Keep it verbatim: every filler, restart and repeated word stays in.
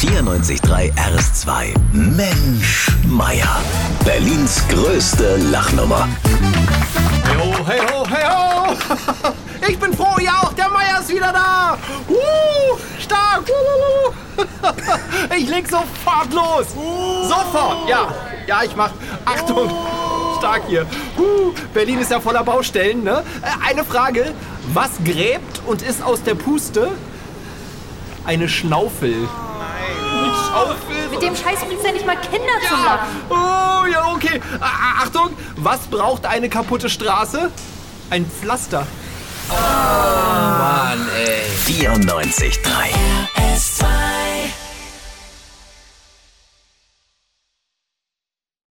vierundneunzig Komma drei R S zwei. Mensch, Meier. Berlins größte Lachnummer. Hey ho, hey ho, hey ho! Ich bin froh, ja auch, der Meier ist wieder da! Uh, stark! Ich leg sofort los! Sofort! Ja, ja, ich mach... Achtung! Stark hier! Uh, Berlin ist ja voller Baustellen, ne? Eine Frage. Was gräbt und ist aus der Puste? Eine Schnaufel. Nein, Schaufel? Mit dem Scheiß bringt's ja nicht mal Kinder ja. zum Lachen. Oh, ja, okay. A- Achtung! Was braucht eine kaputte Straße? Ein Pflaster. Oh, Mann, ey. vierundneunzig Komma drei R S zwei.